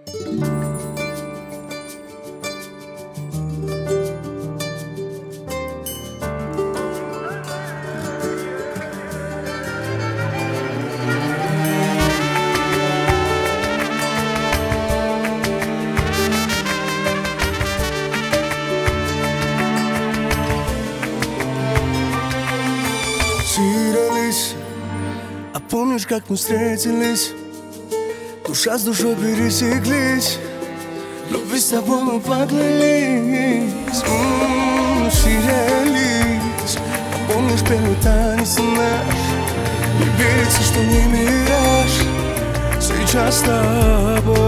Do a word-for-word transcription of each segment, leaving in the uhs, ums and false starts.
Сирались, а помнишь, как мы встретились? Душа с душой пересеклись, любви с тобой мы поклялись. М-м, сирались, а помнишь первый танец наш? Не верится, что не мираж сейчас с тобой.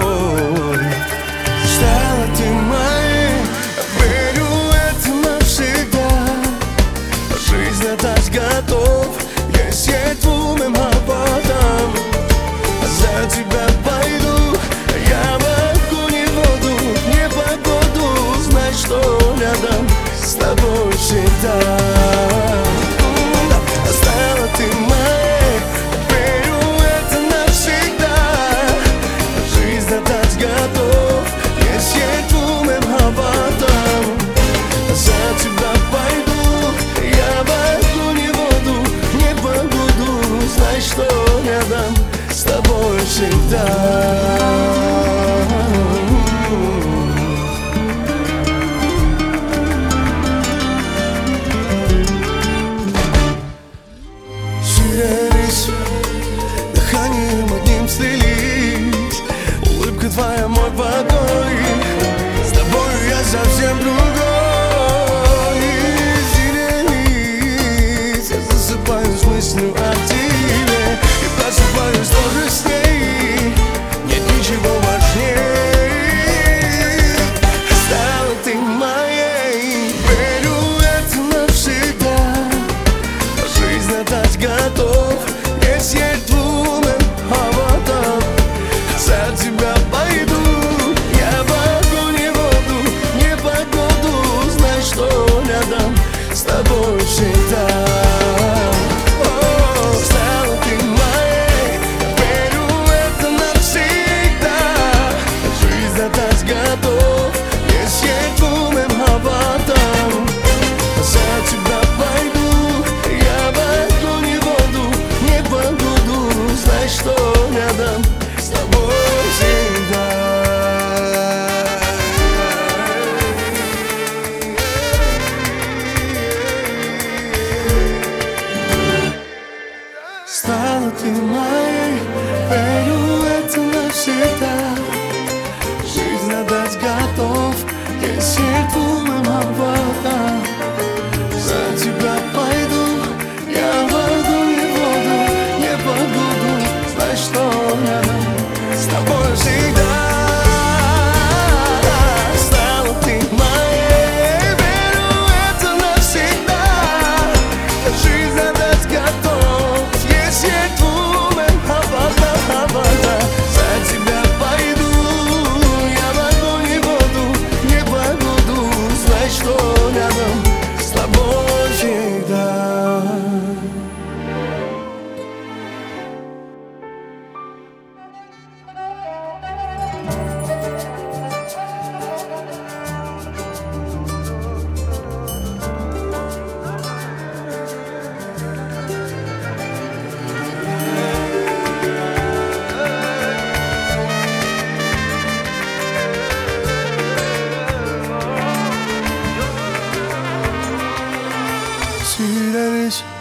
Стала ты моей, верю, это навсегда. Жизнь отдать готов, если двумя потом. За тебя пойду, я в огонь и воду, не погоду, знай, что рядом с тобой всегда. Стала ты моей, верю, это навсегда. Жизнь отдать готов, если двумя потом. За тебя пойду, я в огонь и воду, не погоду, знай, что рядом с тобой всегда. Сирались, дыханием одним слились, улыбка твоя мой покой, с тобою я совсем другой. Сирались, я засыпаю с мыслью о тебе и просыпаюсь тоже с ней, нет ничего важнее. Стала ты моей, верю, это навсегда. Жизнь отдать готов, если двумя потом. За тебя пойду, я в огонь и воду, не погоду, знай, что рядом с тобой всегда. Готов, если двумя потом. За тебя пойду, я в огонь и воду, не погоду, знай, что рядом с тобой всегда. Стала ты моей, верю, это навсегда. Жизнь отдать готов, если двумя потом. За тебя пойду, я в огонь и воду, не погоду, знай, что рядом с тобой всегда. Стала ты моей, верю, это навсегда. Жизнь отдать готов, если двумя потом. За тебя пойду, что рядом с тобой всегда. Сирались,